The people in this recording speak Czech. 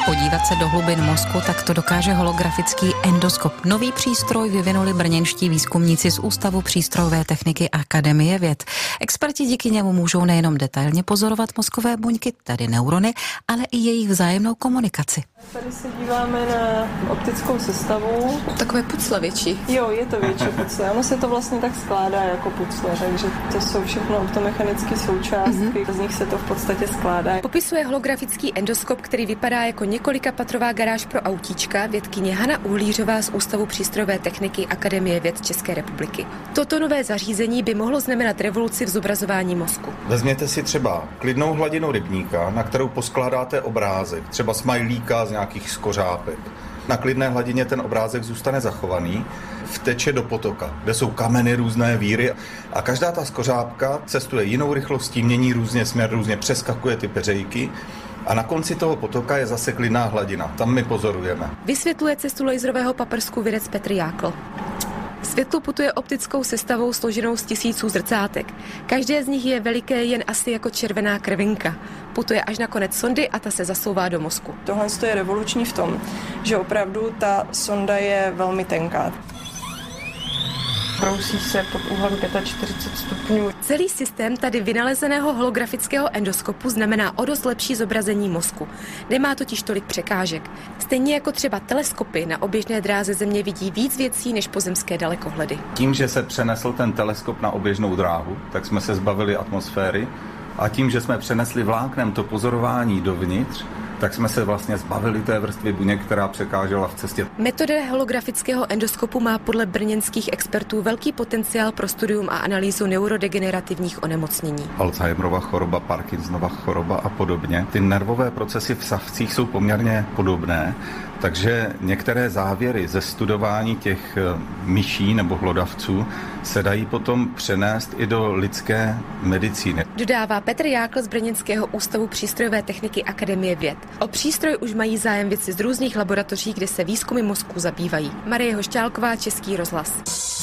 podívat se do hlubin mozku, tak to dokáže holografický endoskop. Nový přístroj vyvinuli brněnští výzkumníci z Ústavu přístrojové techniky Akademie věd. Experti díky němu můžou nejenom detailně pozorovat mozkové buňky, tedy neurony, ale i jejich vzájemnou komunikaci. Tady se díváme na optickou sestavu. Takové pucle větší. Jo, je to větší pucle. Ono se to vlastně tak skládá jako pucle, takže to jsou všechno optomechanické součástky, z nich se to v podstatě skládá. Popisuje holografický endoskop, který vypadá jako několikapatrová garáž pro autíčka, vědkyně Hana Uhlířová z Ústavu přístrojové techniky Akademie věd České republiky. Toto nové zařízení by mohlo znamenat revoluci v zobrazování mozku. Vezměte si třeba klidnou hladinu rybníka, na kterou poskládáte obrázek, třeba smajlíka z nějakých skořápek. Na klidné hladině ten obrázek zůstane zachovaný, vteče do potoka, kde jsou kameny, různé víry a každá ta skořápka cestuje jinou rychlostí, mění různě směr, různě přeskakuje ty peřejky a na konci toho potoka je zase klidná hladina. Tam my pozorujeme. Vysvětluje cestu laserového paprsku vědec Petr Jákl. Světlo putuje optickou sestavou složenou z tisíců zrcátek. Každé z nich je veliké jen asi jako červená krvinka. Putuje až na konec sondy a ta se zasouvá do mozku. Tohle je revoluční v tom, že opravdu ta sonda je velmi tenká. Brousí se pod úhlem 45 stupňů. Celý systém tady vynalezeného holografického endoskopu znamená o dost lepší zobrazení mozku. Nemá totiž tolik překážek. Stejně jako třeba teleskopy na oběžné dráze Země vidí víc věcí než pozemské dalekohledy. Tím, že se přenesl ten teleskop na oběžnou dráhu, tak jsme se zbavili atmosféry a tím, že jsme přenesli vláknem to pozorování dovnitř, tak jsme se vlastně zbavili té vrstvy buněk, která překážela v cestě. Metoda holografického endoskopu má podle brněnských expertů velký potenciál pro studium a analýzu neurodegenerativních onemocnění. Alzheimerova choroba, Parkinsonova choroba a podobně. Ty nervové procesy v savcích jsou poměrně podobné, takže některé závěry ze studování těch myší nebo hlodavců se dají potom přenést i do lidské medicíny. Dodává Petr Jákl z Brněnského ústavu přístrojové techniky Akademie věd. O přístroj už mají zájem vědci z různých laboratoří, kde se výzkumy mozku zabývají. Marie Hošťálková, Český rozhlas.